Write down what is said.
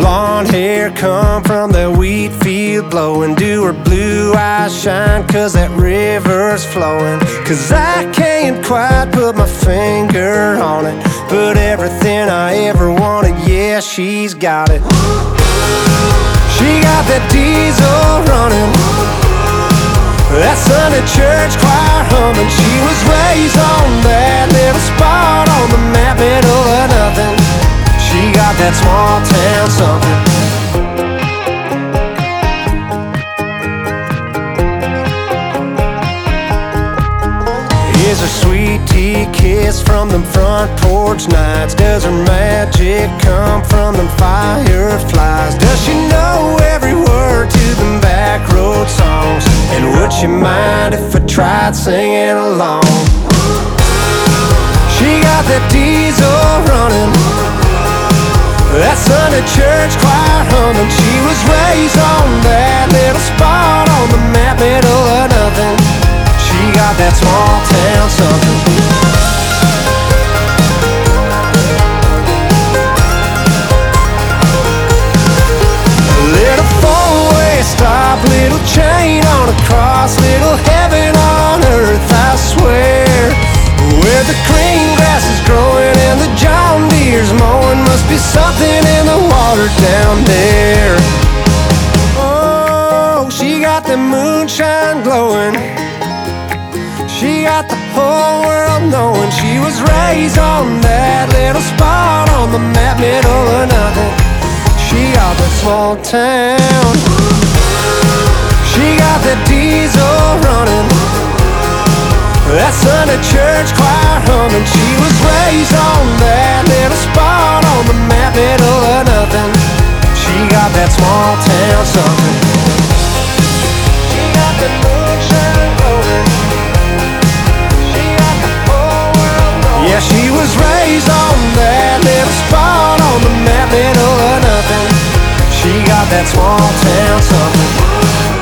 blonde hair come from the wheat field blowing? Do her blue eyes shine 'cause that river's flowing? 'Cause I can't quite put my finger on it, but everything I ever wanted, yeah, she's got it. She got that diesel running, that Sunday church choir humming. She was raised on that little spot on the map, middle of nothing. She got that small town something. Is her sweet tea kiss from them front porch nights? Does her magic come from them fireflies? Does she know every word to them back road songs? And would she mind if I tried singing along? She got that diesel running, that Sunday church choir humming. She was raised on that little spot on the map, middle of nothing. She got that small town something. Little four-way stop, little chain on a cross, little heaven on earth, I swear. Where the green grass is growing and the John Deere's mowing, must be something in the water down there. Oh, she got the moonshine glowing, she got the whole world knowing. She was raised on that little spot on the map, middle of nothing. She got that small town. She got that diesel running, that Sunday church choir humming. She was raised on that little spot on the map, middle of nothing. She got that small town something. She got that moonshine glowing, yeah, she was raised on that little spot on the map, middle of nothing. She got that small town something.